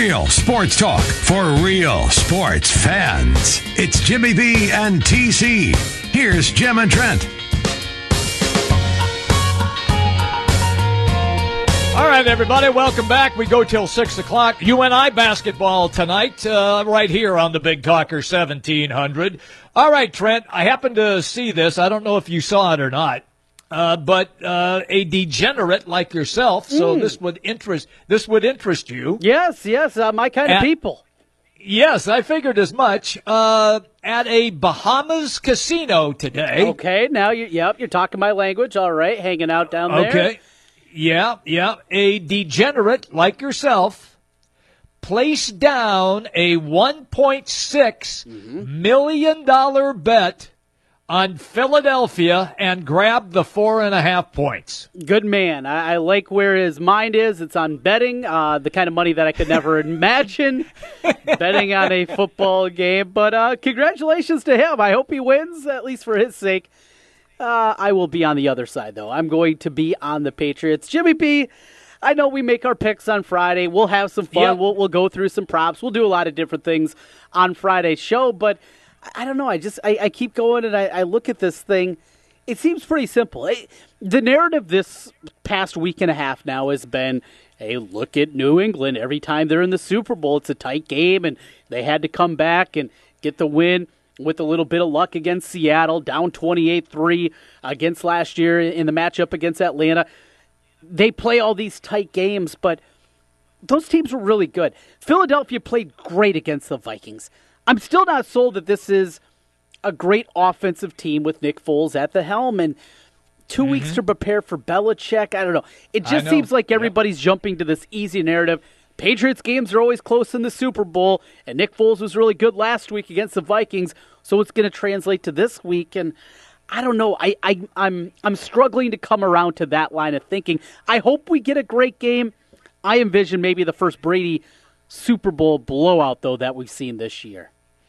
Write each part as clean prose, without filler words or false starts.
Real sports talk for real sports fans. It's Jimmy B and TC. Here's Jim and Trent. All right, everybody, welcome back. We go till 6 o'clock. UNI basketball tonight, right here on the Big Talker 1700. All right, Trent, I happened to see this. I don't know if you saw it or not, but a degenerate like yourself, so this would interest you. Yes, my kind of people. Yes, I figured as much. At a Bahamas casino today. Okay, now you're talking my language. All right, hanging out down there. Okay. Yeah. A degenerate like yourself placed down a $1.6 million bet on Philadelphia and grabbed the 4.5 points. Good man. I like where his mind is. It's on betting, the kind of money that I could never imagine betting on a football game. But congratulations to him. I hope he wins, at least for his sake. I will be on the other side, though. I'm going to be on the Patriots. Jimmy B, I know we make our picks on Friday. We'll have some fun. Yep. We'll go through some props. We'll do a lot of different things on Friday's show. But I don't know. I keep going, and I look at this thing. It seems pretty simple. The narrative this past week and a half now has been, hey, look at New England. Every time they're in the Super Bowl, it's a tight game, and they had to come back and get the win with a little bit of luck against Seattle, down 28-3 against last year in the matchup against Atlanta. They play all these tight games, but those teams were really good. Philadelphia played great against the Vikings. I'm still not sold that this is a great offensive team with Nick Foles at the helm, and 2 weeks to prepare for Belichick. I don't know. It just seems like everybody's jumping to this easy narrative. Patriots games are always close in the Super Bowl, and Nick Foles was really good last week against the Vikings, so it's going to translate to this week. And I don't know. I'm struggling to come around to that line of thinking. I hope we get a great game. I envision maybe the first Brady Super Bowl blowout, though, that we've seen this year.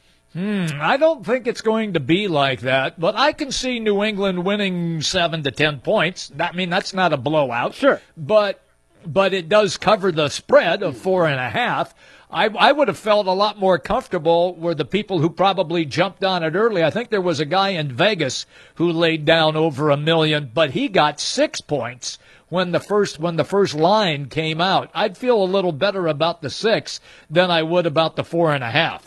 I don't think it's going to be like that, but I can see New England winning 7 to 10 points. I mean, that's not a blowout. Sure. But it does cover the spread of 4.5. I would have felt a lot more comfortable were the people who probably jumped on it early. I think there was a guy in Vegas who laid down over $1 million, but he got 6 points when the first line came out. I'd feel a little better about the 6 than I would about the 4.5.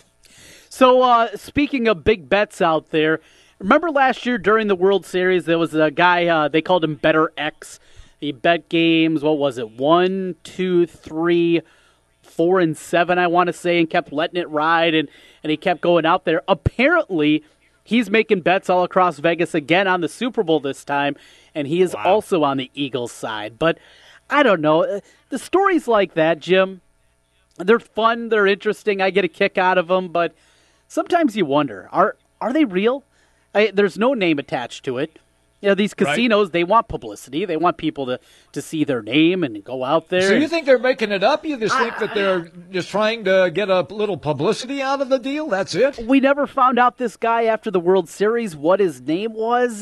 So speaking of big bets out there, remember last year during the World Series there was a guy they called him Better X. He bet games, what was it, 1, 2, 3, 4, and 7, I want to say, and kept letting it ride, and he kept going out there. Apparently, he's making bets all across Vegas again on the Super Bowl this time, and he is also on the Eagles side. But I don't know. The stories like that, Jim, they're fun, they're interesting. I get a kick out of them, but sometimes you wonder, are they real? There's no name attached to it. You know, these casinos, They want publicity. They want people to see their name and go out there. So you think they're making it up? You just think that they're just trying to get a little publicity out of the deal? That's it? We never found out this guy after the World Series, what his name was.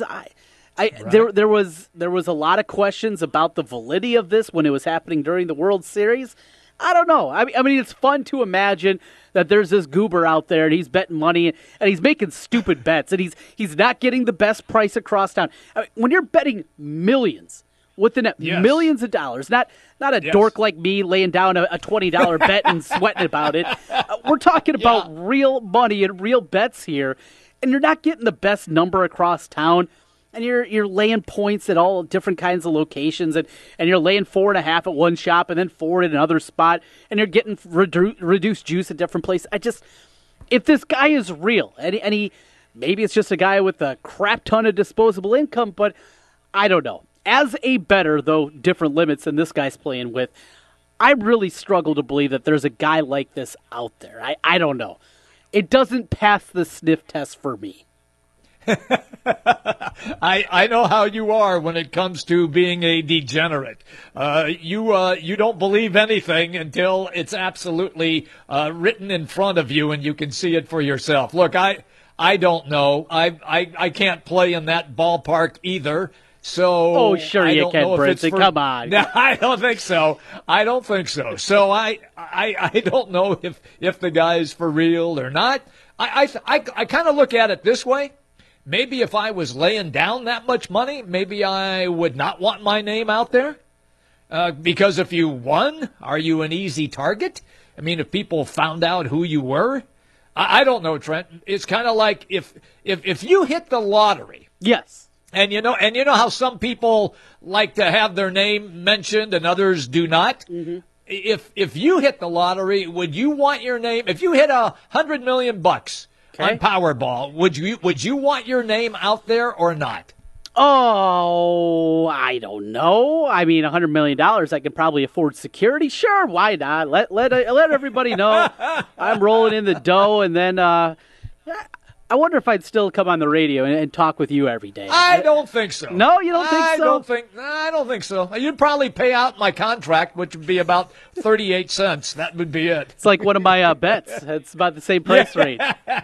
There was a lot of questions about the validity of this when it was happening during the World Series. I don't know. I mean, it's fun to imagine that there's this goober out there and he's betting money and he's making stupid bets and he's not getting the best price across town. I mean, when you're betting millions with the net, millions of dollars, not a dork like me laying down a $20 bet and sweating about it. We're talking about real money and real bets here, and you're not getting the best number across town. And you're laying points at all different kinds of locations, and you're laying 4.5 at one shop and then 4 at another spot, and you're getting reduced juice at different places. If this guy is real, and he maybe it's just a guy with a crap ton of disposable income, but I don't know. As a bettor, though, different limits than this guy's playing with, I really struggle to believe that there's a guy like this out there. I don't know. It doesn't pass the sniff test for me. I know how you are when it comes to being a degenerate. You don't believe anything until it's absolutely written in front of you and you can see it for yourself. Look, I don't know. I can't play in that ballpark either. So sure you can, Brinson. Come on. No, I don't think so. So I don't know if the guy's for real or not. I kind of look at it this way. Maybe if I was laying down that much money, maybe I would not want my name out there. Because if you won, are you an easy target? I mean, if people found out who you were, I don't know, Trent. It's kind of like if you hit the lottery. Yes. And you know how some people like to have their name mentioned and others do not. Mm-hmm. If you hit the lottery, would you want your name? If you hit $100 million on Powerball, would you want your name out there or not? Oh, I don't know. I mean, $100 million, I can probably afford security. Sure, why not? Let everybody know I'm rolling in the dough, and then I wonder if I'd still come on the radio and talk with you every day. I don't think so. No, you don't think so? I don't think so. You'd probably pay out my contract, which would be about 38 cents. That would be it. It's like one of my bets. It's about the same price rate.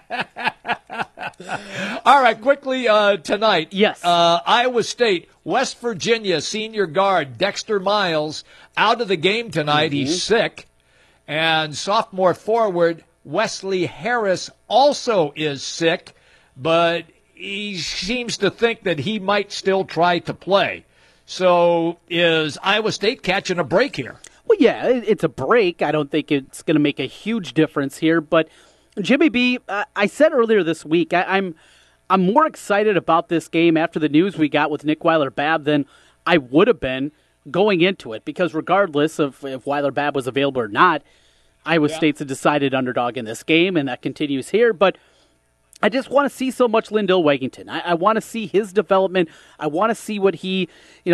All right, quickly tonight. Yes. Iowa State, West Virginia senior guard Dexter Miles out of the game tonight. Mm-hmm. He's sick. And sophomore forward Wesley Harris also is sick, but he seems to think that he might still try to play. So is Iowa State catching a break here? Well, yeah, it's a break. I don't think it's going to make a huge difference here. But Jimmy B, I said earlier this week, I'm more excited about this game after the news we got with Nick Weiler-Babb than I would have been going into it. Because regardless of if Weiler-Babb was available or not, Iowa State's a decided underdog in this game, and that continues here. But I just want to see so much Lindell Wigington. I want to see his development. I want to see what he,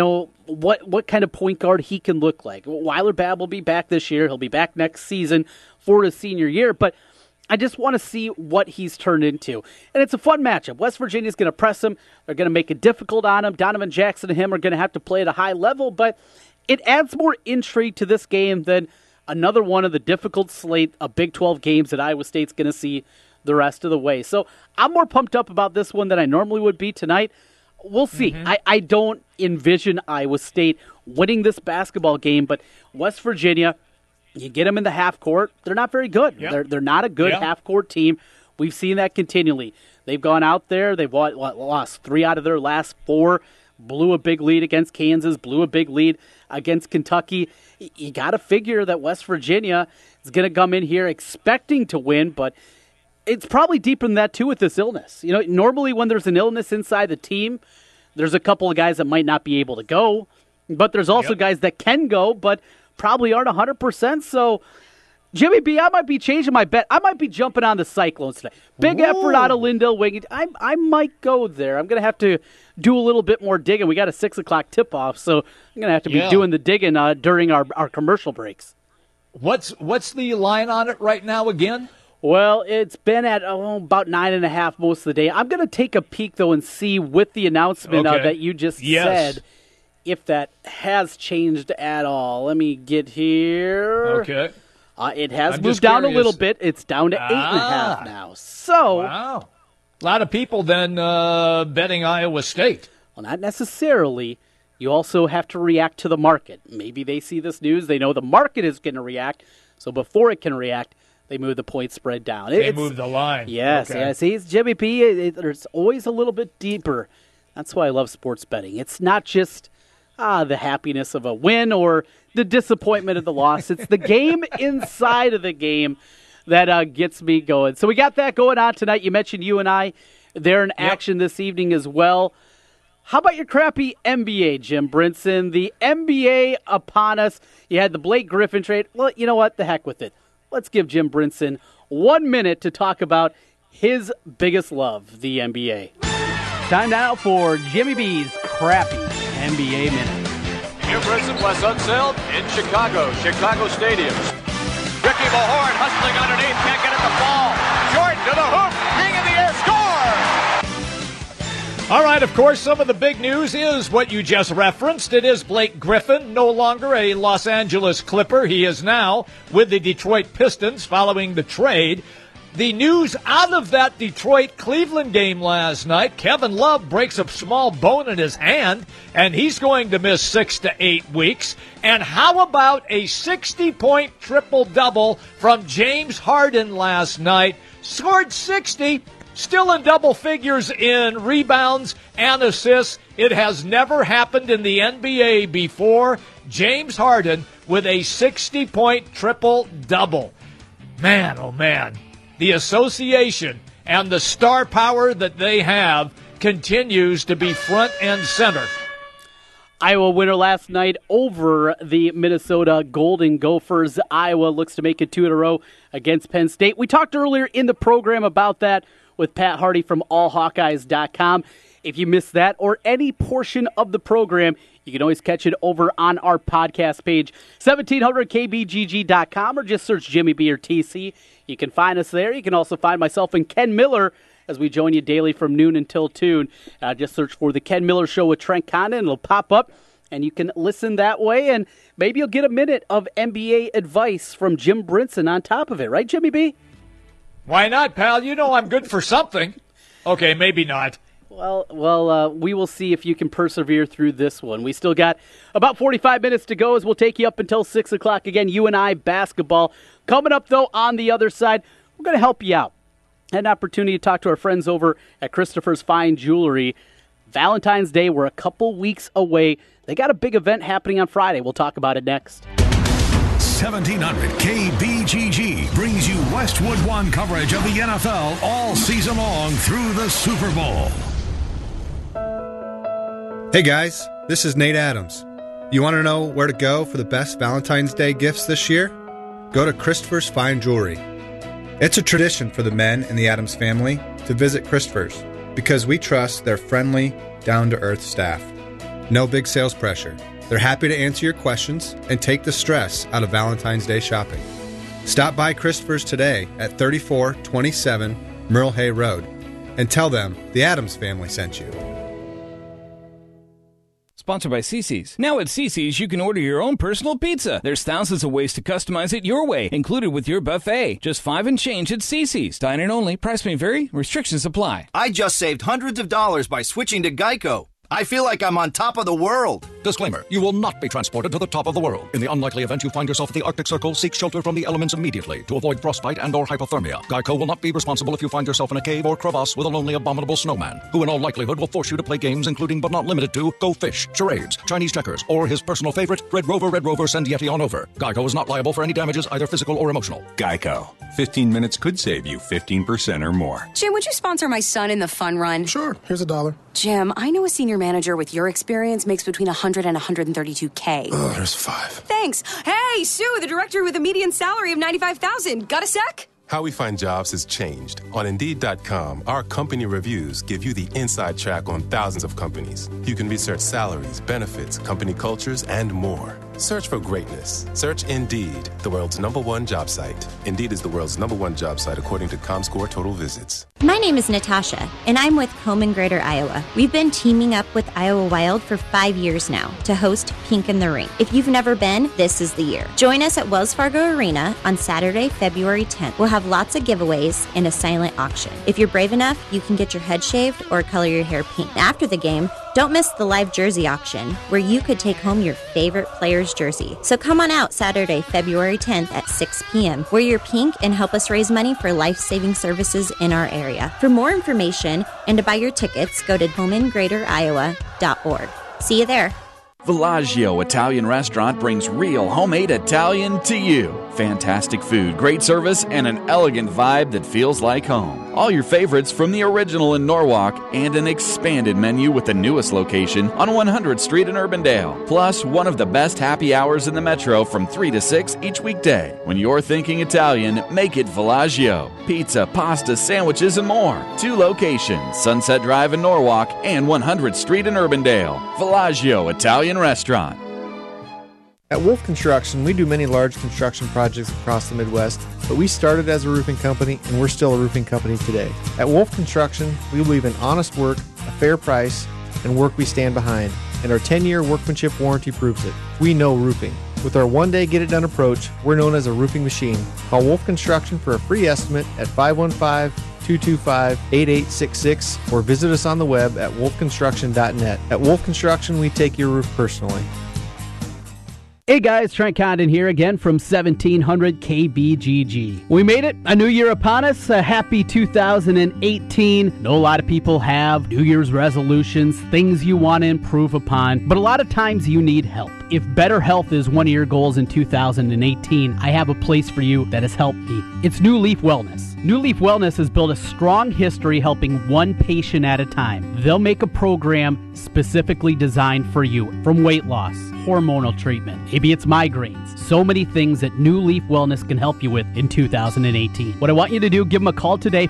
what kind of point guard he can look like. Weiler-Babb will be back this year. He'll be back next season for his senior year. But I just want to see what he's turned into. And it's a fun matchup. West Virginia's going to press him. They're going to make it difficult on him. Donovan Jackson and him are going to have to play at a high level. But it adds more intrigue to this game than another one of the difficult slate of Big 12 games that Iowa State's going to see the rest of the way. So I'm more pumped up about this one than I normally would be tonight. We'll see. Mm-hmm. I don't envision Iowa State winning this basketball game, but West Virginia, you get them in the half court, they're not very good. Yep. They're not a good half court team. We've seen that continually. They've gone out there, they've lost 3 out of their last 4, blew a big lead against Kansas, blew a big lead against Kentucky. You got to figure that West Virginia is going to come in here expecting to win, but it's probably deeper than that, too, with this illness. Normally when there's an illness inside the team, there's a couple of guys that might not be able to go, but there's also guys that can go, but probably aren't 100%. So, Jimmy B, I might be changing my bet. I might be jumping on the Cyclones today. Big effort out of Lindell Wigington. I might go there. I'm going to have to do a little bit more digging. We got a 6 o'clock tip-off, so I'm going to have to be doing the digging during our commercial breaks. What's the line on it right now again? Well, it's been at about 9.5 most of the day. I'm going to take a peek, though, and see with the announcement that you just said if that has changed at all. Let me get here. Okay. It has moved down a little bit. It's down to 8.5 now. So, wow. A lot of people then betting Iowa State. Well, not necessarily. You also have to react to the market. Maybe they see this news. They know the market is going to react. So before it can react, they move the point spread down. They move the line. Yes. Okay. See, it's Jimmy P. It's always a little bit deeper. That's why I love sports betting. It's not just the happiness of a win or the disappointment of the loss. It's the game inside of the game that gets me going. So we got that going on tonight. You mentioned you and I. They're in action this evening as well. How about your crappy NBA, Jim Brinson? The NBA upon us. You had the Blake Griffin trade. Well, you know what? The heck with it. Let's give Jim Brinson 1 minute to talk about his biggest love, the NBA. Time now for Jimmy B's crappy NBA minute. Jim Brinson, Wes Unseld in Chicago Stadium. Ricky Mahorn hustling underneath, can't get it to fall. Jordan to the hoop, being in the air, score! All right, of course, some of the big news is what you just referenced. It is Blake Griffin, no longer a Los Angeles Clipper. He is now with the Detroit Pistons following the trade. The news out of that Detroit-Cleveland game last night, Kevin Love breaks a small bone in his hand, and he's going to miss 6 to 8 weeks. And how about a 60-point triple-double from James Harden last night? Scored 60, still in double figures in rebounds and assists. It has never happened in the NBA before. James Harden with a 60-point triple-double. Man, oh man. The association and the star power that they have continues to be front and center. Iowa winner last night over the Minnesota Golden Gophers. Iowa looks to make it 2 in a row against Penn State. We talked earlier in the program about that with Pat Hardy from allhawkeyes.com. If you missed that or any portion of the program, you can always catch it over on our podcast page, 1700kbgg.com, or just search Jimmy B or TC. You can find us there. You can also find myself and Ken Miller as we join you daily from noon until 2. Just search for The Ken Miller Show with Trent Condon. It'll pop up, and you can listen that way, and maybe you'll get a minute of NBA advice from Jim Brinson on top of it. Right, Jimmy B? Why not, pal? You know I'm good for something. Okay, maybe not. Well, we will see if you can persevere through this one. We still got about 45 minutes to go as we'll take you up until 6 o'clock. Again, UNI basketball. Coming up, though, on the other side, we're going to help you out. Had an opportunity to talk to our friends over at Christopher's Fine Jewelry. Valentine's Day, we're a couple weeks away. They got a big event happening on Friday. We'll talk about it next. 1700 KBGG brings you Westwood One coverage of the NFL all season long through the Super Bowl. Hey guys, this is Nate Adams. You want to know where to go for the best Valentine's Day gifts this year? Go to Christopher's Fine Jewelry. It's a tradition for the men in the Adams family to visit Christopher's because we trust their friendly, down-to-earth staff. No big sales pressure. They're happy to answer your questions and take the stress out of Valentine's Day shopping. Stop by Christopher's today at 3427 Merle Hay Road and tell them the Adams family sent you. Sponsored by CiCi's. Now at CiCi's, you can order your own personal pizza. There's thousands of ways to customize it your way, included with your buffet. Just $5 and change at CiCi's. Dine-in only. Price may vary. Restrictions apply. I just saved hundreds of dollars by switching to Geico. I feel like I'm on top of the world. Disclaimer, you will not be transported to the top of the world. In the unlikely event you find yourself at the Arctic Circle, seek shelter from the elements immediately to avoid frostbite and or hypothermia. Geico will not be responsible if you find yourself in a cave or crevasse with a lonely, abominable snowman, who in all likelihood will force you to play games including but not limited to Go Fish, charades, Chinese checkers, or his personal favorite, Red Rover, send Yeti on over. Geico is not liable for any damages, either physical or emotional. Geico. 15 minutes could save you 15% or more. Jim, would you sponsor my son in the fun run? Sure. Here's $1. Jim, I know a senior manager with your experience makes between $100 and $132K. Oh, there's $5. Thanks. Hey, Sue, the director with a median salary of $95,000. Got a sec? How we find jobs has changed. On Indeed.com, our company reviews give you the inside track on thousands of companies. You can research salaries, benefits, company cultures, and more. Search for greatness. Search Indeed, the world's #1 job site. Indeed is the world's #1 job site according to ComScore total visits. My name is Natasha, and I'm with Home in Greater Iowa. We've been teaming up with Iowa Wild for 5 years now to host Pink in the Ring. If you've never been, this is the year. Join us at Wells Fargo Arena on Saturday, February 10th. We'll have lots of giveaways and a silent auction. If you're brave enough, you can get your head shaved or color your hair pink. After the game, don't miss the live jersey auction, where you could take home your favorite player's jersey. So come on out Saturday, February 10th at 6 p.m. Wear your pink and help us raise money for life-saving services in our area. For more information and to buy your tickets, go to homeinGreaterIowa.org. See you there. Villaggio Italian Restaurant brings real homemade Italian to you. Fantastic food, great service, and an elegant vibe that feels like home. All your favorites from the original in Norwalk and an expanded menu with the newest location on 100th Street in Urbandale. Plus, one of the best happy hours in the metro from 3 to 6 each weekday. When you're thinking Italian, make it Villaggio. Pizza, pasta, sandwiches, and more. 2 locations, Sunset Drive in Norwalk and 100th Street in Urbandale. Villaggio Italian Restaurant. At Wolf Construction, we do many large construction projects across the Midwest, but we started as a roofing company and we're still a roofing company today. At Wolf Construction, we believe in honest work, a fair price, and work we stand behind, and our 10-year workmanship warranty proves it. We know roofing. With our one-day get-it-done approach, we're known as a roofing machine. Call Wolf Construction for a free estimate at 515-225-8866 or visit us on the web at wolfconstruction.net. At Wolf Construction, we take your roof personally. Hey guys, Trent Condon here again from 1700 KBGG. We made it, a new year upon us, a happy 2018. Know a lot of people have New Year's resolutions, things you want to improve upon, but a lot of times you need help. If better health is one of your goals in 2018, I have a place for you that has helped me. It's New Leaf Wellness. New Leaf Wellness has built a strong history helping one patient at a time. They'll make a program specifically designed for you, from weight loss, hormonal treatment, maybe it's migraines, so many things that New Leaf Wellness can help you with in 2018. What I want you to do, give them a call today,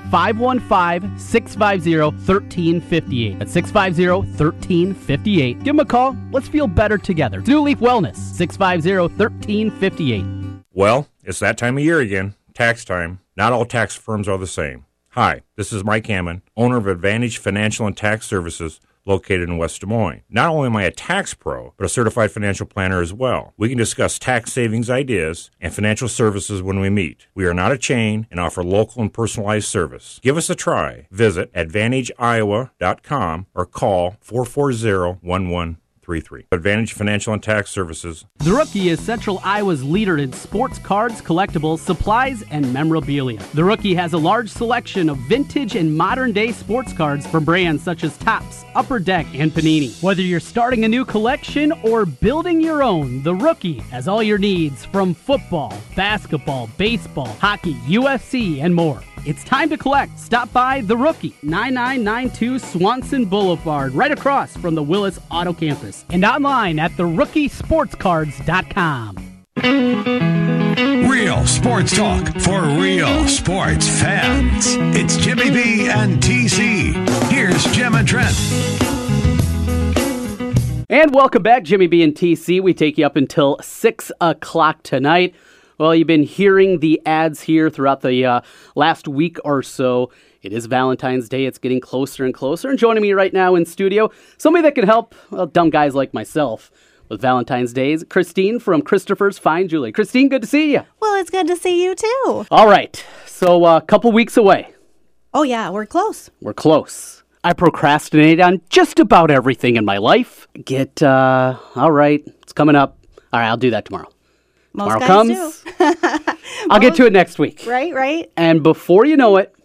515-650-1358. That's 650-1358. Give them a call. Let's feel better together. It's New Leaf Wellness, 650-1358. Well, it's that time of year again, tax time. Not all tax firms are the same. Hi, this is Mike Hammond, owner of Advantage Financial and Tax Services, located in West Des Moines. Not only am I a tax pro, but a certified financial planner as well. We can discuss tax savings ideas and financial services when we meet. We are not a chain and offer local and personalized service. Give us a try. Visit AdvantageIowa.com or call 440-1133. Advantage Financial and Tax Services. The Rookie is Central Iowa's leader in sports cards, collectibles, supplies, and memorabilia. The Rookie has a large selection of vintage and modern-day sports cards from brands such as Topps, Upper Deck, and Panini. Whether you're starting a new collection or building your own, The Rookie has all your needs from football, basketball, baseball, hockey, UFC, and more. It's time to collect. Stop by The Rookie, 9992 Swanson Boulevard, right across from the Willis Auto Campus, and online at therookie-sportscards.com. Real sports talk for real sports fans. It's Jimmy B and TC. Here's Jim and Trent. And welcome back, Jimmy B and TC. We take you up until 6 o'clock tonight. Well, you've been hearing the ads here throughout the last week or so. It is Valentine's Day. It's getting closer and closer. And joining me right now in studio, somebody that can help dumb guys like myself with Valentine's Day, Christine from Christopher's Fine Jewelry. Christine, good to see you. Well, it's good to see you too. All right. So a couple weeks away. Oh, yeah, we're close. We're close. I procrastinate on just about everything in my life. All right, it's coming up. All right, I'll do that tomorrow. Most Tomorrow guys comes. do. I'll get to it next week. Right. And before you know it,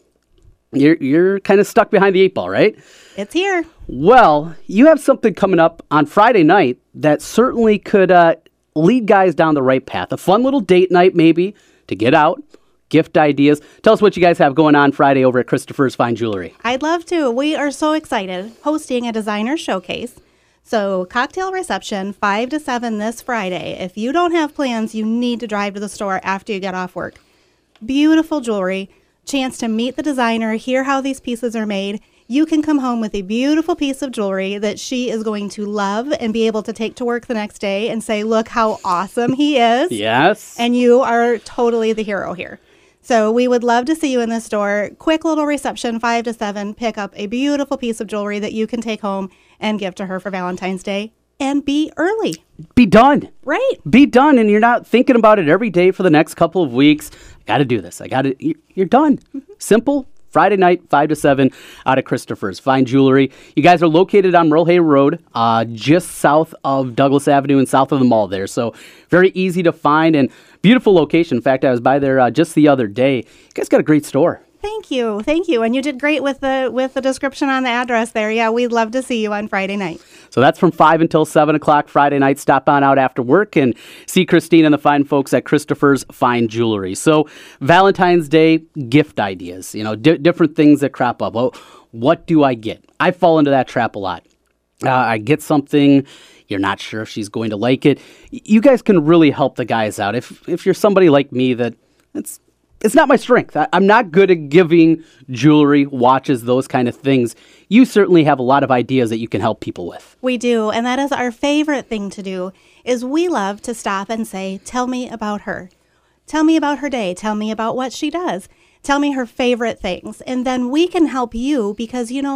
you're kind of stuck behind the 8 ball, right? It's here. Well, you have something coming up on Friday night that certainly could lead guys down the right path. A fun little date night, maybe, to get out, gift ideas. Tell us what you guys have going on Friday over at Christopher's Fine Jewelry. I'd love to. We are so excited. Hosting a designer showcase. So, cocktail reception, 5 to 7 this Friday. If you don't have plans, you need to drive to the store after you get off work. Beautiful jewelry, chance to meet the designer, hear how these pieces are made. You can come home with a beautiful piece of jewelry that she is going to love and be able to take to work the next day and say, look how awesome he is. Yes. And you are totally the hero here. So we would love to see you in the store. Quick little reception, 5 to 7. Pick up a beautiful piece of jewelry that you can take home and give to her for Valentine's Day. And be early. Be done. Right. Be done, and you're not thinking about it every day for the next couple of weeks. I got to do this. You're done. Mm-hmm. Simple. Friday night, 5 to 7, out of Christopher's Fine Jewelry. You guys are located on Merle Hay Road, just south of Douglas Avenue and south of the mall there. So very easy to find and beautiful location. In fact, I was by there just the other day. You guys got a great store. Thank you. And you did great with the description on the address there. Yeah, we'd love to see you on Friday night. So that's from 5 until 7 o'clock Friday night. Stop on out after work and see Christine and the fine folks at Christopher's Fine Jewelry. So Valentine's Day gift ideas, different things that crop up. Well, what do I get? I fall into that trap a lot. I get something. You're not sure if she's going to like it. You guys can really help the guys out. If you're somebody like me that it's not my strength. I'm not good at giving jewelry, watches, those kind of things. You certainly have a lot of ideas that you can help people with. We do, and that is our favorite thing to do, is we love to stop and say, tell me about her. Tell me about her day. Tell me about what she does. Tell me her favorite things. And then we can help you because,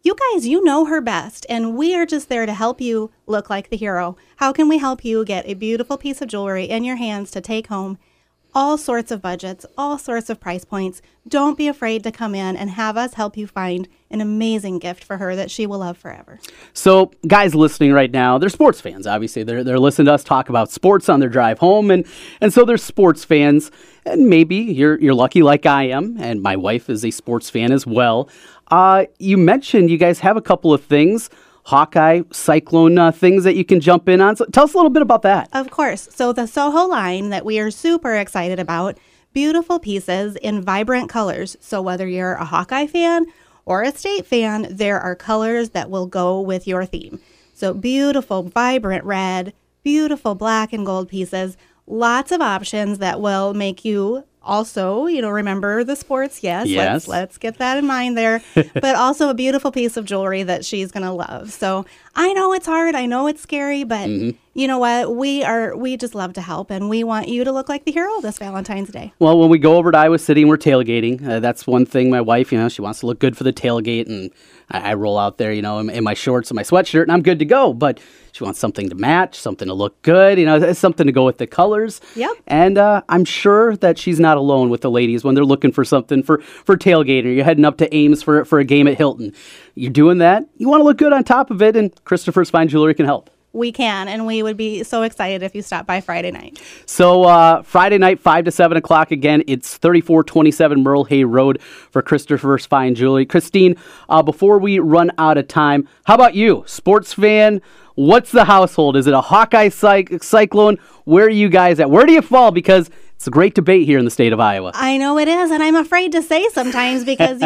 You guys, you know her best, and we are just there to help you look like the hero. How can we help you get a beautiful piece of jewelry in your hands to take home? All sorts of budgets, all sorts of price points. Don't be afraid to come in and have us help you find an amazing gift for her that she will love forever. So, guys listening right now, they're sports fans, obviously. They're listening to us talk about sports on their drive home, and so they're sports fans. And maybe you're lucky like I am, and my wife is a sports fan as well. You mentioned you guys have a couple of things, Hawkeye, Cyclone things that you can jump in on. So tell us a little bit about that. Of course. So the Soho line that we are super excited about, beautiful pieces in vibrant colors. So whether you're a Hawkeye fan or a State fan, there are colors that will go with your theme. So beautiful, vibrant red, beautiful black and gold pieces, lots of options that will make you also, remember the sports. Yes. Let's get that in mind there. But also a beautiful piece of jewelry that she's going to love. So I know it's hard. I know it's scary. But you know what? We just love to help. And we want you to look like the hero this Valentine's Day. Well, when we go over to Iowa City and we're tailgating, that's one thing my wife, she wants to look good for the tailgate. And I roll out there, in my shorts and my sweatshirt, and I'm good to go. But she wants something to match, something to look good, something to go with the colors. Yep. And I'm sure that she's not alone with the ladies when they're looking for something for tailgating. You're heading up to Ames for a game at Hilton. You're doing that. You want to look good on top of it, and Christopher's Fine Jewelry can help. We can, and we would be so excited if you stop by Friday night. So Friday night, 5 to 7 o'clock. Again, it's 3427 Merle Hay Road for Christopher's Fine Jewelry. Christine, before we run out of time, how about you? Sports fan? What's the household? Is it a Hawkeye Cyclone? Where are you guys at? Where do you fall? Because it's a great debate here in the state of Iowa. I know it is, and I'm afraid to say sometimes because,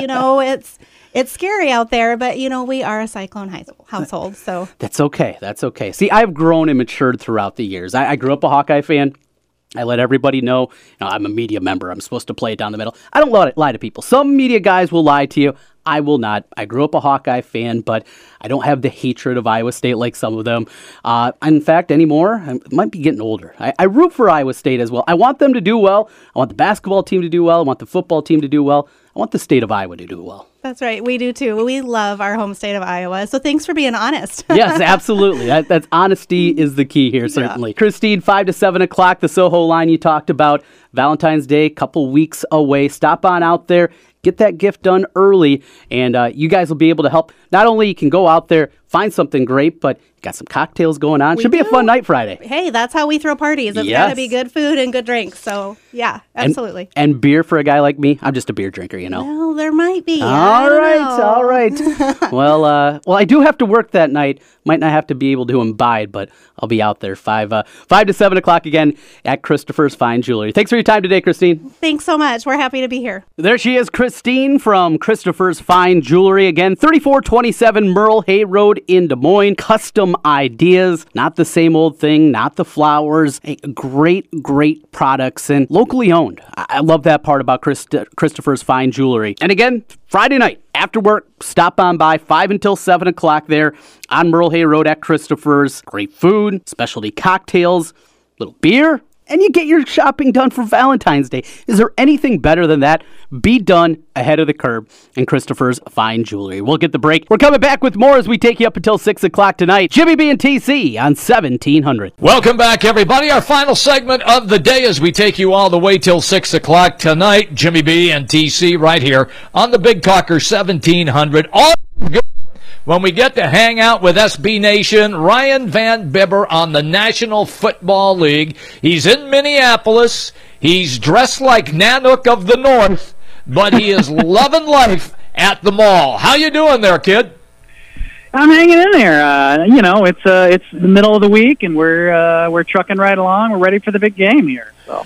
it's scary out there, but, we are a Cyclone household, so. That's okay. See, I've grown and matured throughout the years. I grew up a Hawkeye fan. I let everybody know, I'm a media member. I'm supposed to play it down the middle. I don't lie to people. Some media guys will lie to you. I will not. I grew up a Hawkeye fan, but I don't have the hatred of Iowa State like some of them. In fact, anymore, I might be getting older. I root for Iowa State as well. I want them to do well. I want the basketball team to do well. I want the football team to do well. I want the state of Iowa to do well. That's right. We do too. We love our home state of Iowa. So thanks for being honest. Yes, absolutely. That's honesty is the key here, certainly. Yeah. Christine, 5 to 7 o'clock, the Soho line you talked about. Valentine's Day, couple weeks away. Stop on out there. Get that gift done early, and you guys will be able to help. Not only you can go out there, find something great, but got some cocktails going on. Should be a fun night Friday. Hey, that's how we throw parties. It's got to be good food and good drinks. So, yeah, absolutely. And beer for a guy like me. I'm just a beer drinker, Well, there might be. All right. Well, I do have to work that night. Might not have to be able to imbibe, but I'll be out there 5 to 7 o'clock again at Christopher's Fine Jewelry. Thanks for your time today, Christine. Thanks so much. We're happy to be here. There she is, Christine from Christopher's Fine Jewelry. Again, 3427 Merle Hay Road in Des Moines. Custom ideas, not the same old thing, not the flowers. Hey, great products and locally owned. I love that part about Christopher's Fine Jewelry. And again, Friday night, after work, stop on by 5 until 7 o'clock there on Merle Hay Road at Christopher's. Great food, specialty cocktails, little beer, and you get your shopping done for Valentine's Day. Is there anything better than that? Be done ahead of the curb in Christopher's Fine Jewelry. We'll get the break. We're coming back with more as we take you up until 6 o'clock tonight. Jimmy B and TC on 1700. Welcome back, everybody. Our final segment of the day as we take you all the way till 6 o'clock tonight. Jimmy B and TC right here on the Big Talker 1700. All good. When we get to hang out with SB Nation, Ryan Van Bibber on the National Football League. He's in Minneapolis. He's dressed like Nanook of the North, but he is loving life at the mall. How you doing there, kid? I'm hanging in there. It's the middle of the week, and we're trucking right along. We're ready for the big game here. So.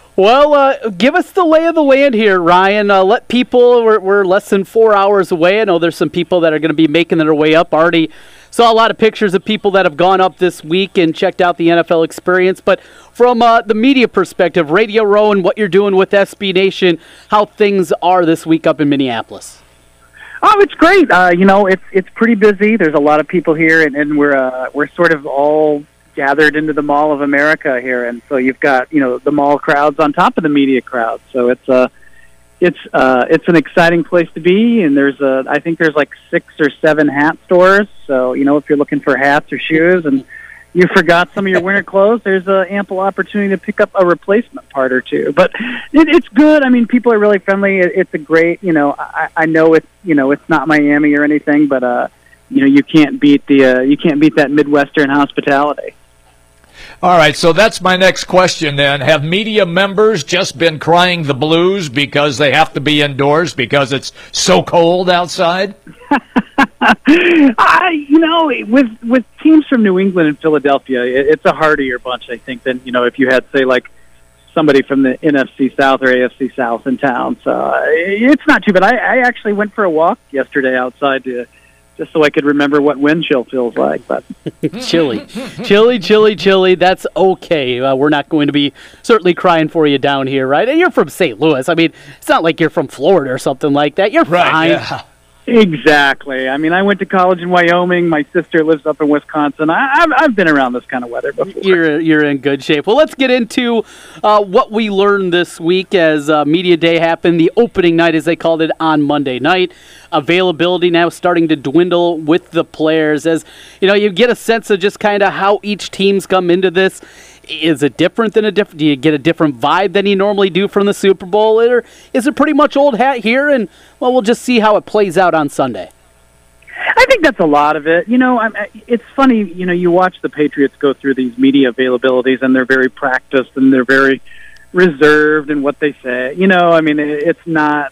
Well, give us the lay of the land here, Ryan. Let people, we're less than 4 hours away. I know there's some people that are going to be making their way up. Already saw a lot of pictures of people that have gone up this week and checked out the NFL experience. But from the media perspective, Radio Row and what you're doing with SB Nation, how things are this week up in Minneapolis. Oh, it's great. It's pretty busy. There's a lot of people here, and we're sort of all gathered into the Mall of America here, and so you've got the mall crowds on top of the media crowds. So it's it's an exciting place to be, and I think there's like 6 or 7 hat stores. So if you're looking for hats or shoes and you forgot some of your winter clothes, there's an ample opportunity to pick up a replacement part or two. But it's good. I mean, people are really friendly. It's a great, I know it's not Miami or anything, but you can't beat that Midwestern hospitality. All right, so that's my next question then. Have media members just been crying the blues because they have to be indoors because it's so cold outside? With teams from New England and Philadelphia, it's a hardier bunch, I think, than, if you had, say, like somebody from the NFC South or AFC South in town. So it's not too bad. I actually went for a walk yesterday outside just so I could remember what wind chill feels like. But chilly. That's okay. We're not going to be certainly crying for you down here, right? And you're from St. Louis. I mean, it's not like you're from Florida or something like that. You're fine. Yeah. Exactly. I mean, I went to college in Wyoming. My sister lives up in Wisconsin. I've been around this kind of weather before. You're in good shape. Well, let's get into what we learned this week as Media Day happened. The opening night, as they called it, on Monday night. Availability now starting to dwindle with the players. As you get a sense of just kind of how each team's come into this. Is it different than do you get a different vibe than you normally do from the Super Bowl? Or is it pretty much old hat here? And, well, we'll just see how it plays out on Sunday. I think that's a lot of it. It's funny, you watch the Patriots go through these media availabilities, and they're very practiced, and they're very reserved in what they say. It's not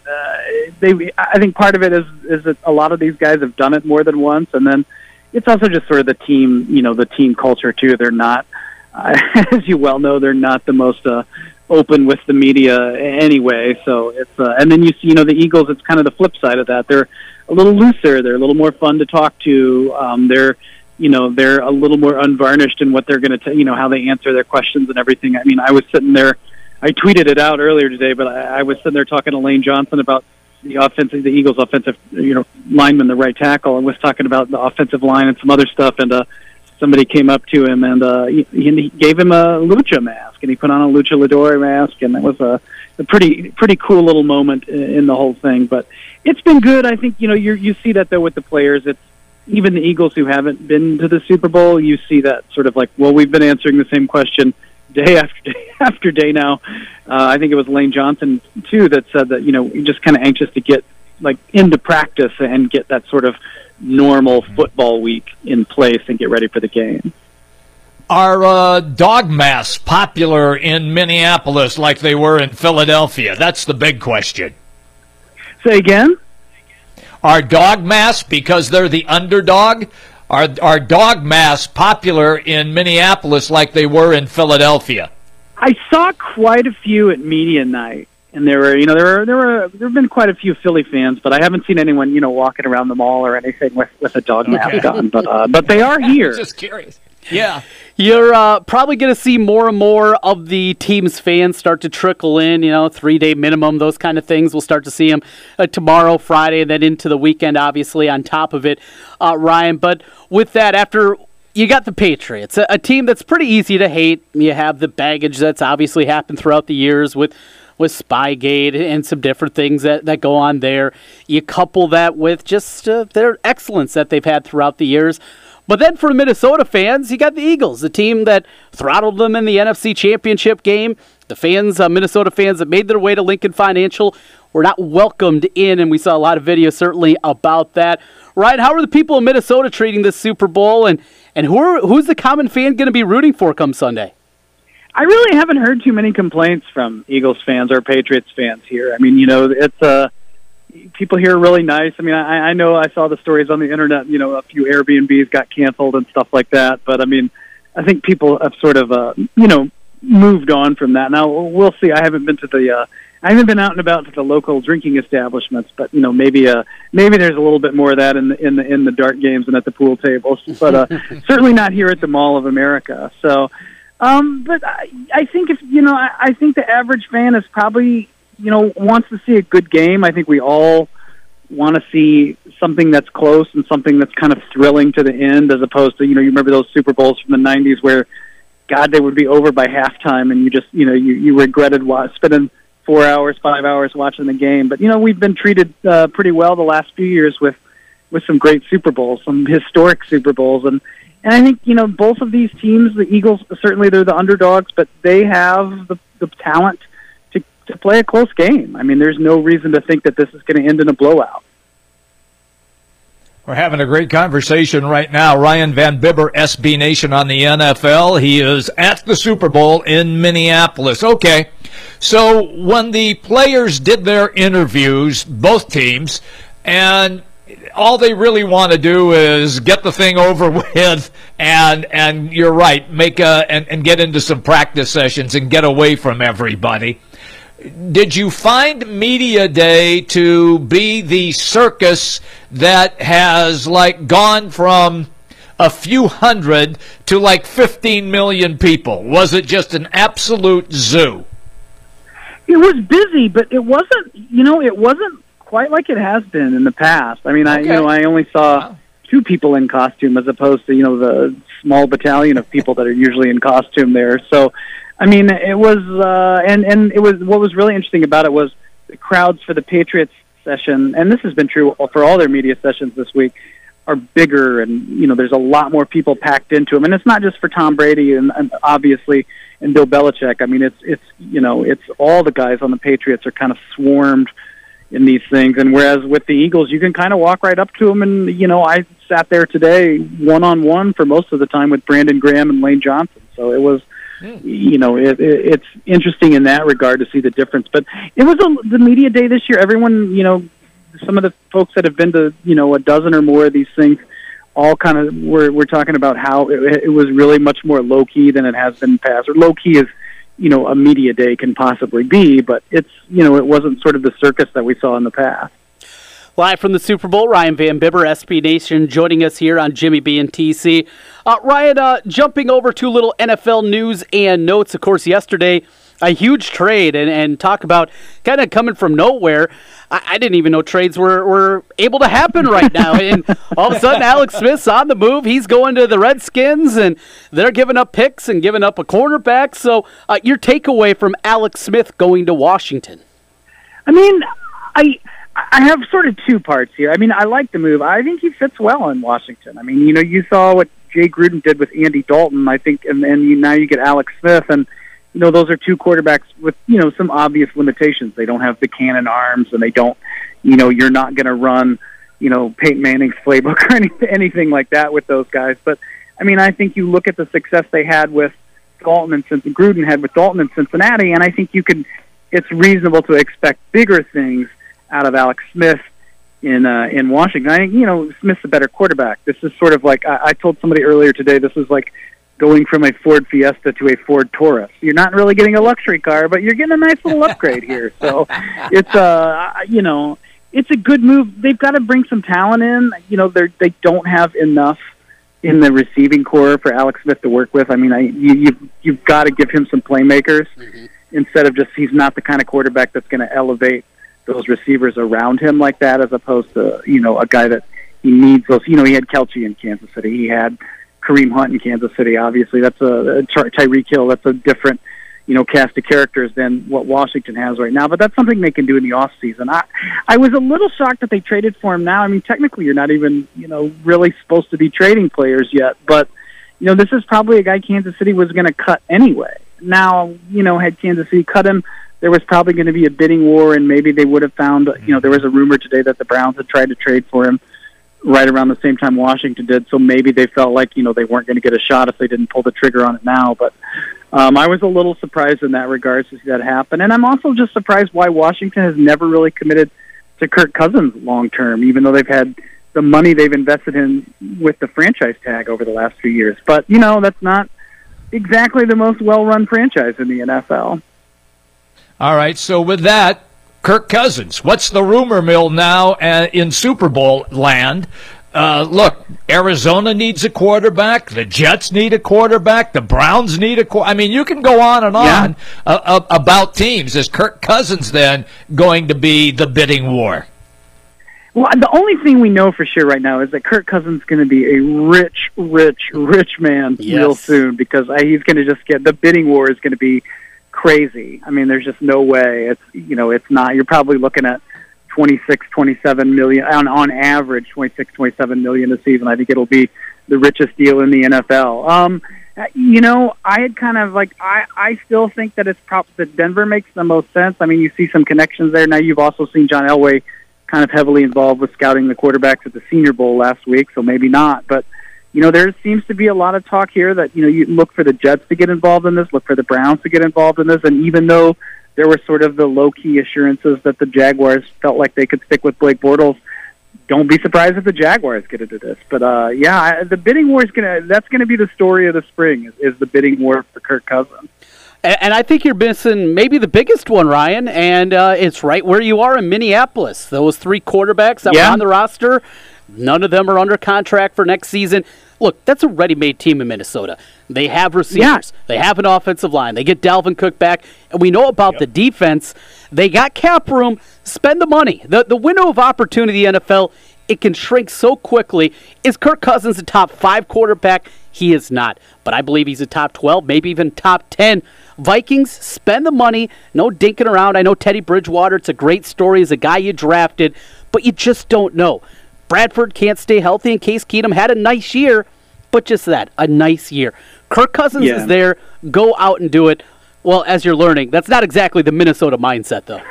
I think part of it is that a lot of these guys have done it more than once, and then it's also just sort of the team culture, too. They're not, as you well know, they're not the most open with the media anyway. So it's and then you see, the Eagles. It's kind of the flip side of that. They're a little looser. They're a little more fun to talk to. They're a little more unvarnished in what they're going to, how they answer their questions and everything. I mean, I was sitting there. I tweeted it out earlier today, but I was sitting there talking to Lane Johnson about the Eagles' offensive, lineman, the right tackle, and was talking about the offensive line and some other stuff, and somebody came up to him and he gave him a lucha mask, and he put on a luchador mask, and that was a pretty cool little moment in the whole thing. But it's been good. I think you see that though with the players. It's even the Eagles who haven't been to the Super Bowl. You see that sort of like, well, we've been answering the same question day after day after day now. I think it was Lane Johnson too that said that you're just kind of anxious to get like into practice and get that sort of normal football week in place and get ready for the game. Are dog masks popular in Minneapolis like they were in Philadelphia? That's the big question. Say again? Are dog masks, because they're the underdog, are dog masks popular in Minneapolis like they were in Philadelphia? I saw quite a few at media night. And there have been quite a few Philly fans, but I haven't seen anyone, walking around the mall or anything with a dog mask on. But they are here. Just curious. Yeah. You're probably going to see more and more of the team's fans start to trickle in, 3-day minimum, those kind of things. We'll start to see them tomorrow, Friday, and then into the weekend, obviously, on top of it, Ryan. But with that, after you got the Patriots, a team that's pretty easy to hate. You have the baggage that's obviously happened throughout the years with Spygate and some different things that go on there. You couple that with just their excellence that they've had throughout the years. But then for Minnesota fans, you got the Eagles, the team that throttled them in the NFC Championship game. The fans, Minnesota fans that made their way to Lincoln Financial were not welcomed in, and we saw a lot of videos certainly about that. Ryan, how are the people in Minnesota treating this Super Bowl, and who's the common fan going to be rooting for come Sunday? I really haven't heard too many complaints from Eagles fans or Patriots fans here. I mean, it's people here are really nice. I mean, I know I saw the stories on the internet, a few Airbnbs got canceled and stuff like that. But, I mean, I think people have sort of, moved on from that. Now, we'll see. I haven't been out and about to the local drinking establishments, but, maybe there's a little bit more of that in the dart games and at the pool tables. But certainly not here at the Mall of America. So, but I think I think the average fan is probably, wants to see a good game. I think we all want to see something that's close and something that's kind of thrilling to the end, as opposed to, you remember those Super Bowls from the 90s where, God, they would be over by halftime and you just, you regretted spending 4 hours, 5 hours watching the game. But, we've been treated pretty well the last few years with some great Super Bowls, some historic Super Bowls. And I think, both of these teams, the Eagles, certainly they're the underdogs, but they have the talent to play a close game. I mean, there's no reason to think that this is going to end in a blowout. We're having a great conversation right now. Ryan Van Bibber, SB Nation on the NFL. He is at the Super Bowl in Minneapolis. Okay, so when the players did their interviews, both teams, and all they really want to do is get the thing over with, and you're right, and get into some practice sessions and get away from everybody. Did you find Media Day to be the circus that has gone from a few hundred to 15 million people? Was it just an absolute zoo? It was busy, but it wasn't quite like it has been in the past. I mean, okay. I only saw 2 people in costume as opposed to, the small battalion of people that are usually in costume there. So, I mean, it was, and it was, what was really interesting about it was the crowds for the Patriots session, and this has been true for all their media sessions this week, are bigger, and, there's a lot more people packed into them. And it's not just for Tom Brady and obviously, and Bill Belichick. I mean, it's all the guys on the Patriots are kind of swarmed in these things. And whereas with the Eagles, you can kind of walk right up to them. And, I sat there today one-on-one for most of the time with Brandon Graham and Lane Johnson. So it was, it's interesting in that regard to see the difference. But it was the media day this year. Everyone, some of the folks that have been to, a dozen or more of these things all kind of were talking about how it was really much more low-key than it has been in the past. Or low-key is, a media day can possibly be, but it's, it wasn't sort of the circus that we saw in the past. Live from the Super Bowl, Ryan Van Bibber, SB Nation, joining us here on Jimmy B and TC. Ryan, jumping over to a little NFL news and notes. Of course, yesterday, a huge trade, and talk about kind of coming from nowhere. I didn't even know trades were able to happen right now. And all of a sudden, Alex Smith's on the move. He's going to the Redskins, and they're giving up picks and giving up a quarterback. So your takeaway from Alex Smith going to Washington? I mean, I have sort of 2 parts here. I mean, I like the move. I think he fits well in Washington. I mean, you saw what Jay Gruden did with Andy Dalton, I think, and now you get Alex Smith, and those are 2 quarterbacks with, some obvious limitations. They don't have the cannon arms, and they don't, you're not going to run, Peyton Manning's playbook or anything like that with those guys. But, I mean, I think you look at the success they had with Gruden had with Dalton in Cincinnati, and I think it's reasonable to expect bigger things out of Alex Smith in Washington. I think, Smith's a better quarterback. This is sort of like, I told somebody earlier today, this is like going from a Ford Fiesta to a Ford Taurus. You're not really getting a luxury car, but you're getting a nice little upgrade here. So it's it's a good move. They've got to bring some talent in. They don't have enough in the receiving core for Alex Smith to work with. I mean, you've got to give him some playmakers instead of just, he's not the kind of quarterback that's going to elevate those receivers around him like that, as opposed to, a guy that he needs those. He had Kelce in Kansas City. He had Kareem Hunt in Kansas City. Obviously, that's a Tyreek Hill. That's a different, cast of characters than what Washington has right now. But that's something they can do in the off season. I was a little shocked that they traded for him now. I mean, technically, you're not even, really supposed to be trading players yet. But, this is probably a guy Kansas City was going to cut anyway. Now, had Kansas City cut him, there was probably going to be a bidding war, and maybe they would have found, there was a rumor today that the Browns had tried to trade for him right around the same time Washington did, so maybe they felt like, they weren't going to get a shot if they didn't pull the trigger on it now. But I was a little surprised in that regard to see that happen. And I'm also just surprised why Washington has never really committed to Kirk Cousins long-term, even though they've had the money they've invested in with the franchise tag over the last few years. But, that's not exactly the most well-run franchise in the NFL. All right, so with that, Kirk Cousins, what's the rumor mill now in Super Bowl land? Look, Arizona needs a quarterback. The Jets need a quarterback. The Browns need a quarterback. I mean, you can go on and on about teams. Is Kirk Cousins then going to be the bidding war? Well, the only thing we know for sure right now is that Kirk Cousins is going to be a rich man real soon, because he's going to just get, the bidding war is going to be crazy. I mean, there's just no way. It's not. You're probably looking at 26, 27 million on average, 26, 27 million a season. I think it'll be the richest deal in the NFL. I had kind of I still think that that Denver makes the most sense. I mean, you see some connections there. Now you've also seen John Elway kind of heavily involved with scouting the quarterbacks at the Senior Bowl last week, so maybe not. But, there seems to be a lot of talk here that, you look for the Jets to get involved in this, look for the Browns to get involved in this, and even though there were sort of the low-key assurances that the Jaguars felt like they could stick with Blake Bortles, don't be surprised if the Jaguars get into this. But, the bidding war that's going to be the story of the spring, is the bidding war for Kirk Cousins. And I think you're missing maybe the biggest one, Ryan, and it's right where you are in Minneapolis. Those 3 quarterbacks that were on the roster, none of them are under contract for next season. Look, that's a ready-made team in Minnesota. They have receivers. They have an offensive line. They get Dalvin Cook back. And we know about the defense. They got cap room. Spend the money. The window of opportunity in the NFL, it can shrink so quickly. Is Kirk Cousins a top 5 quarterback? He is not. But I believe he's a top 12, maybe even top 10. Vikings, spend the money. No dinking around. I know Teddy Bridgewater, it's a great story as a guy you drafted, but you just don't know. Bradford can't stay healthy, and Case Keenum had a nice year, but just that, a nice year. Kirk Cousins is there. Go out and do it. Well, as you're learning, that's not exactly the Minnesota mindset, though.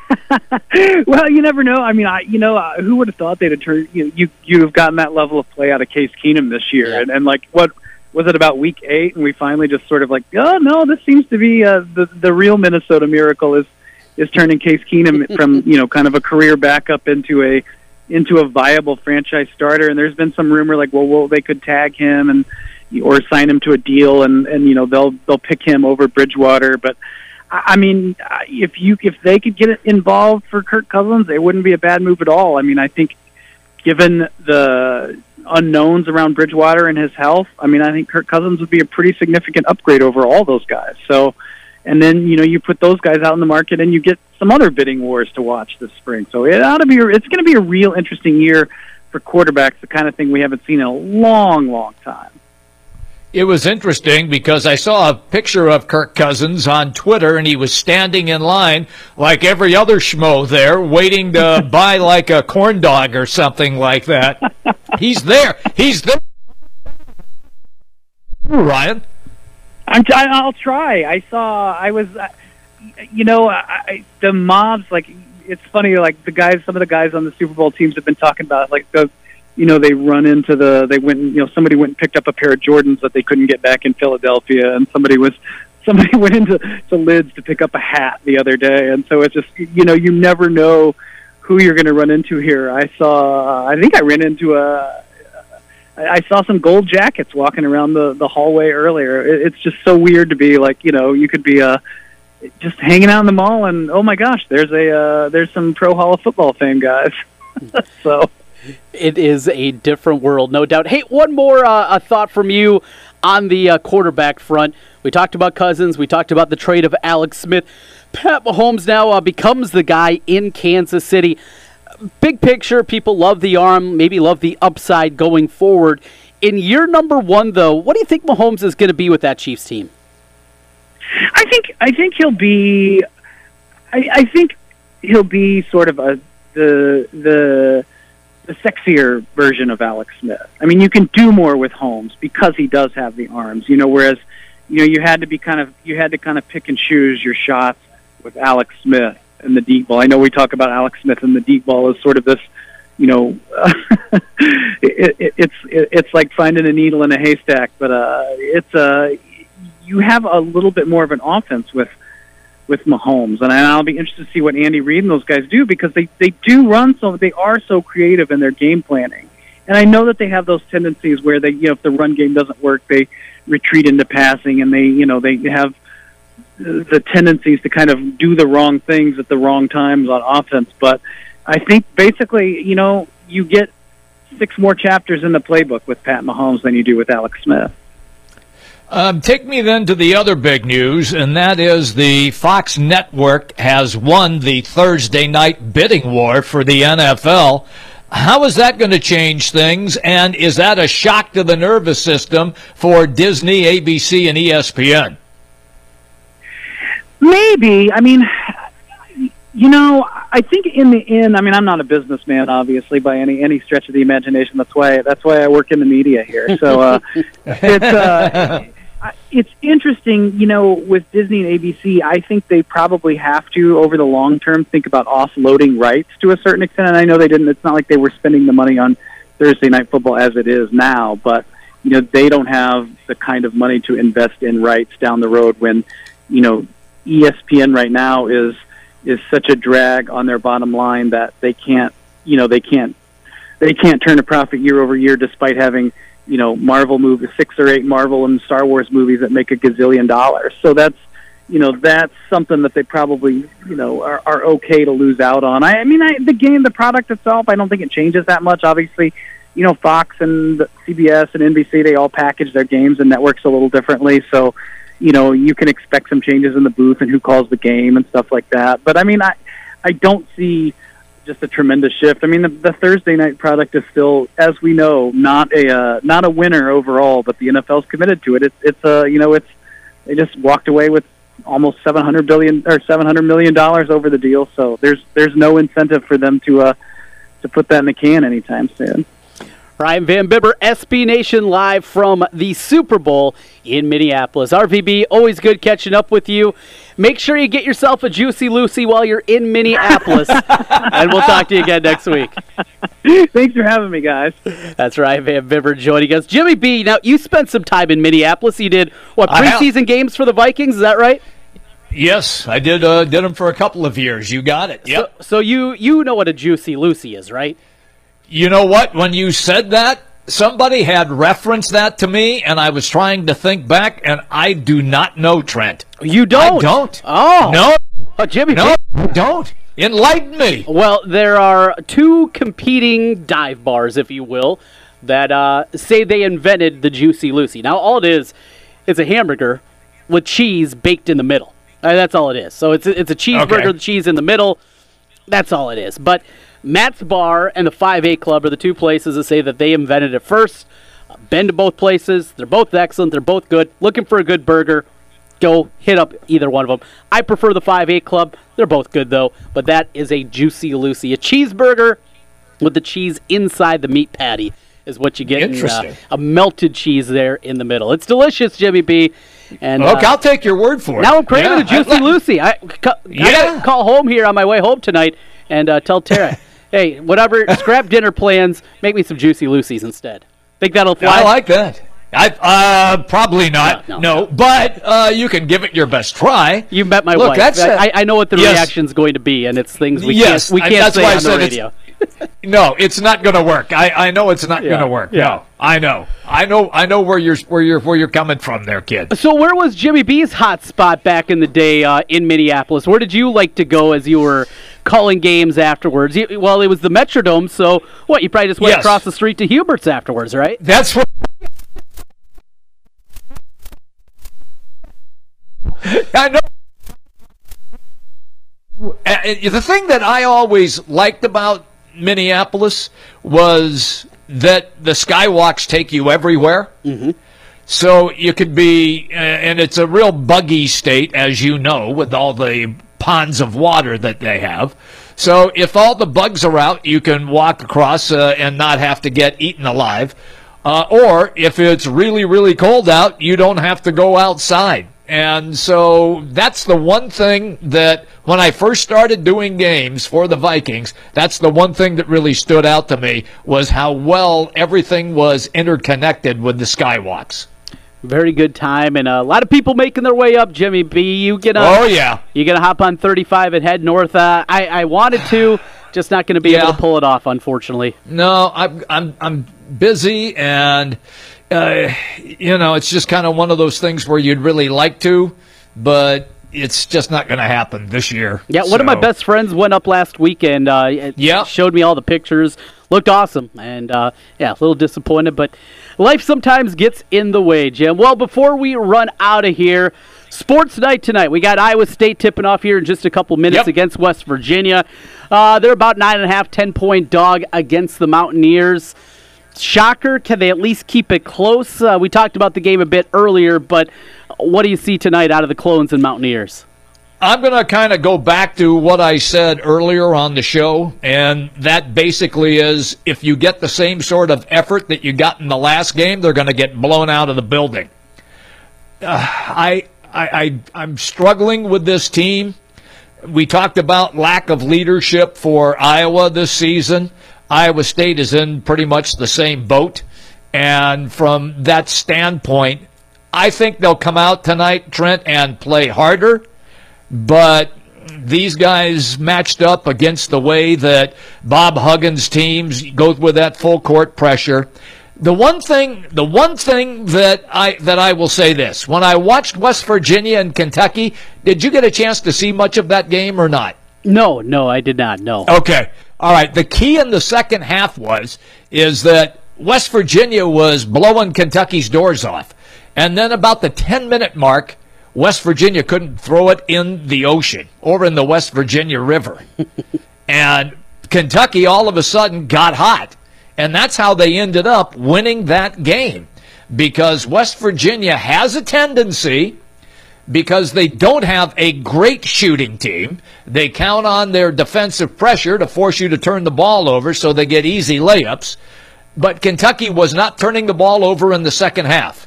Well, you never know. I mean, who would have thought they'd have turned you have gotten that level of play out of Case Keenum this year, and what was it about week 8, and we finally just sort of oh no, this seems to be the real Minnesota miracle is turning Case Keenum from kind of a career backup into a viable franchise starter. And there's been some rumor well they could tag him or sign him to a deal, and they'll pick him over Bridgewater. But I mean, if they could get involved for Kirk Cousins, it wouldn't be a bad move at all. I mean, I think given the unknowns around Bridgewater and his health, I mean, I think Kirk Cousins would be a pretty significant upgrade over all those guys. So, and then you put those guys out in the market, and you get some other bidding wars to watch this spring. So it's going to be a real interesting year for quarterbacks, the kind of thing we haven't seen in a long, long time. It was interesting because I saw a picture of Kirk Cousins on Twitter, and he was standing in line like every other schmo there, waiting to buy like a corn dog or something like that. He's there. He's there. Ryan? I'll try. The mobs, it's funny, some of the guys on the Super Bowl teams have been talking about, they run into somebody went and picked up a pair of Jordans that they couldn't get back in Philadelphia, and somebody went into Lids to pick up a hat the other day. And so it's just, you never know who you're going to run into here. I saw some gold jackets walking around the hallway earlier. It's just so weird to be you could be just hanging out in the mall, and oh my gosh, there's some Pro Hall of Football fame guys. So it is a different world, no doubt. Hey, one more a thought from you on the quarterback front. We talked about Cousins. We talked about the trade of Alex Smith. Pat Mahomes now becomes the guy in Kansas City. Big picture, people love the arm, maybe love the upside going forward. In year number 1, though, what do you think Mahomes is going to be with that Chiefs team? I think he'll be. I think he'll be sort of the sexier version of Alex Smith. I mean, you can do more with Holmes because he does have the arms. Whereas you had to kind of pick and choose your shots with Alex Smith and the deep ball. I know we talk about Alex Smith and the deep ball as sort of this, it's like finding a needle in a haystack, but you have a little bit more of an offense with Mahomes, and I'll be interested to see what Andy Reid and those guys do, because they do run they are so creative in their game planning. And I know that they have those tendencies where they, if the run game doesn't work, they retreat into passing, and they have the tendencies to kind of do the wrong things at the wrong times on offense. But I think basically, you get 6 more chapters in the playbook with Pat Mahomes than you do with Alex Smith. Take me then to the other big news, and that is the Fox Network has won the Thursday night bidding war for the NFL. How is that going to change things, and is that a shock to the nervous system for Disney, ABC, and ESPN? Maybe. I mean, I think in the end, I mean, I'm not a businessman, obviously, by any stretch of the imagination. That's why I work in the media here. So it's interesting, with Disney and ABC. I think they probably have to, over the long term, think about offloading rights to a certain extent. And I know they didn't. It's not like they were spending the money on Thursday Night Football as it is now, but they don't have the kind of money to invest in rights down the road when ESPN right now is such a drag on their bottom line that they can't turn a profit year over year despite having Marvel movies, 6 or 8 Marvel and Star Wars movies that make $1 gazillion. So that's something that they probably are okay to lose out on. The game, the product itself, I don't think it changes that much. Obviously, Fox and CBS and NBC, they all package their games and networks a little differently. So you can expect some changes in the booth and who calls the game and stuff like that. But I don't see just a tremendous shift. The Thursday night product is still, as we know, not a winner overall, but the NFL's committed to it. They just walked away with almost $700 million over the deal. So there's no incentive for them to put that in the can anytime soon. Ryan Van Bibber, SB Nation, live from the Super Bowl in Minneapolis. RVB, always good catching up with you. Make sure you get yourself a Juicy Lucy while you're in Minneapolis, and we'll talk to you again next week. Thanks for having me, guys. That's Ryan Van Bibber joining us. Jimmy B, now you spent some time in Minneapolis. You did, preseason games for the Vikings, is that right? Yes, I did them for a couple of years. You got it. Yep. So you know what a Juicy Lucy is, right? You know what? When you said that, somebody had referenced that to me, and I was trying to think back, and I do not know, Trent. You don't? I don't. Oh. No. Oh, Jimmy. No, I don't. Enlighten me. Well, there are 2 competing dive bars, if you will, that say they invented the Juicy Lucy. Now, all it is a hamburger with cheese baked in the middle. That's all it is. So it's a cheeseburger with cheese in the middle. That's all it is. But Matt's Bar and the 5A Club are the 2 places that say that they invented it first. Been to both places. They're both excellent. They're both good. Looking for a good burger, go hit up either one of them. I prefer the 5A Club. They're both good, though. But that is a Juicy Lucy. A cheeseburger with the cheese inside the meat patty is what you get. Interesting. A melted cheese there in the middle. It's delicious, Jimmy B. And look, I'll take your word for it. Now I'm craving a Juicy Lucy. I gotta call home here on my way home tonight and tell Tara, hey, whatever, scrap dinner plans, make me some Juicy Lucy's instead. Think that'll fly? I like that. Probably not. No. But you can give it your best try. You met my wife. I know what the reaction's going to be, and it's things we can't say on the radio. No, it's not going to work. I know it's not going to work. Yeah. No, I know where you're coming from there, kid. So where was Jimmy B's hot spot back in the day in Minneapolis? Where did you like to go as you were calling games afterwards? Well, it was the Metrodome, so you probably just went across the street to Hubert's afterwards, right? That's what I know. The thing that I always liked about Minneapolis was that the skywalks take you everywhere. Mm-hmm. So you could be, and it's a real buggy state, as you know, with all the ponds of water that they have. So if all the bugs are out, you can walk across and not have to get eaten alive. Or if it's really, really cold out, you don't have to go outside. And so that's the one thing that when I first started doing games for the Vikings, that's the one thing that really stood out to me was how well everything was interconnected with the skywalks. Very good time, and a lot of people making their way up, Jimmy B. You gonna hop on 35 and head north? I wanted to, just not going to be able to pull it off, unfortunately. No, I'm busy, and it's just kind of one of those things where you'd really like to, but it's just not going to happen this year. Yeah, one of my best friends went up last weekend. Showed me all the pictures. Looked awesome, and a little disappointed, but life sometimes gets in the way, Jim. Well, before we run out of here, sports night tonight. We got Iowa State tipping off here in just a couple minutes against West Virginia. They're about 9.5, 10-point dog against the Mountaineers. Shocker, can they at least keep it close? We talked about the game a bit earlier, but what do you see tonight out of the Clones and Mountaineers? I'm going to kind of go back to what I said earlier on the show, and that basically is if you get the same sort of effort that you got in the last game, they're going to get blown out of the building. I'm struggling with this team. We talked about lack of leadership for Iowa this season. Iowa State is in pretty much the same boat, and from that standpoint, I think they'll come out tonight, Trent, and play harder. But these guys matched up against the way that Bob Huggins' teams go with that full court pressure. The one thing that I will say this: when I watched West Virginia and Kentucky, did you get a chance to see much of that game or not? No, I did not. No. Okay, all right. The key in the second half is that West Virginia was blowing Kentucky's doors off, and then about the 10-minute mark, West Virginia couldn't throw it in the ocean or in the West Virginia River. And Kentucky all of a sudden got hot. And that's how they ended up winning that game. Because West Virginia has a tendency, because they don't have a great shooting team, they count on their defensive pressure to force you to turn the ball over so they get easy layups. But Kentucky was not turning the ball over in the second half.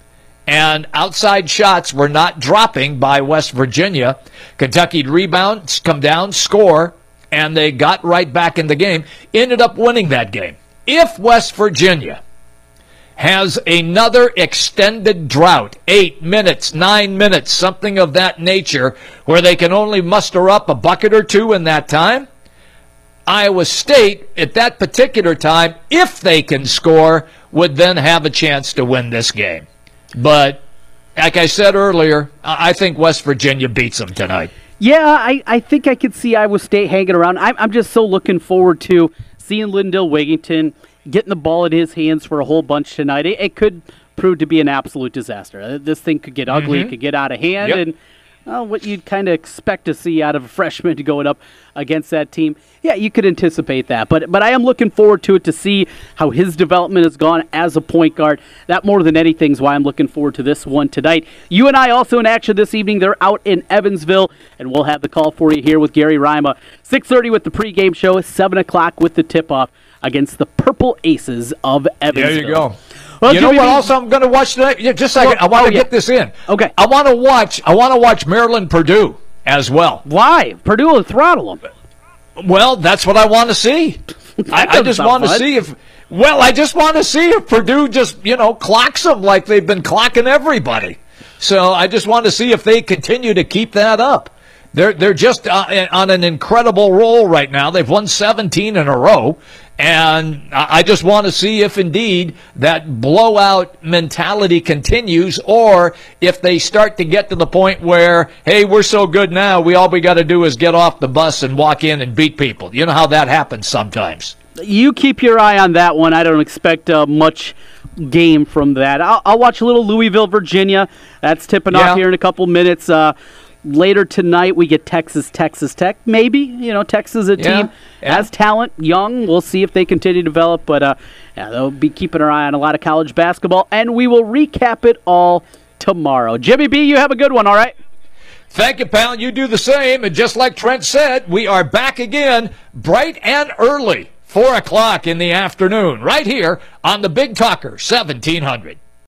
And outside shots were not dropping by West Virginia. Kentucky'd rebound, come down, score, and they got right back in the game, ended up winning that game. If West Virginia has another extended drought, 8 minutes, 9 minutes, something of that nature, where they can only muster up a bucket or two in that time, Iowa State, at that particular time, if they can score, would then have a chance to win this game. But, like I said earlier, I think West Virginia beats them tonight. Yeah, I think I could see Iowa State hanging around. I'm just so looking forward to seeing Lindell Wigington getting the ball in his hands for a whole bunch tonight. It could prove to be an absolute disaster. This thing could get ugly. It could get out of hand. Yep. And what you'd kind of expect to see out of a freshman going up against that team, yeah, you could anticipate that. But I am looking forward to it to see how his development has gone as a point guard. That more than anything is why I'm looking forward to this one tonight. You and I also in action this evening. They're out in Evansville, and we'll have the call for you here with Gary Rima. 6:30 with the pregame show, 7 o'clock with the tip-off against the Purple Aces of Evansville. There you go. Well, you know what else I'm going to watch tonight? Yeah, just a second. I want to get this in. Okay. I want to watch Maryland Purdue as well. Why? Purdue will throttle them. Well, that's what I want to see. I just want to see if Purdue just, clocks them like they've been clocking everybody. So I just want to see if they continue to keep that up. They're just on an incredible roll right now. They've won 17 in a row. And I just want to see if indeed that blowout mentality continues, or if they start to get to the point where, hey, we're so good now, all we got to do is get off the bus and walk in and beat people. You know how that happens sometimes. You keep your eye on that one. I don't expect much game from that. I'll watch a little Louisville, Virginia. That's tipping off here in a couple minutes. Later tonight, we get Texas Tech. Maybe, Texas is a team has talent, young. We'll see if they continue to develop. But they'll be keeping our eye on a lot of college basketball, and we will recap it all tomorrow. Jimmy B, you have a good one, all right? Thank you, pal. You do the same. And just like Trent said, we are back again bright and early, 4 o'clock in the afternoon, right here on the Big Talker 1700.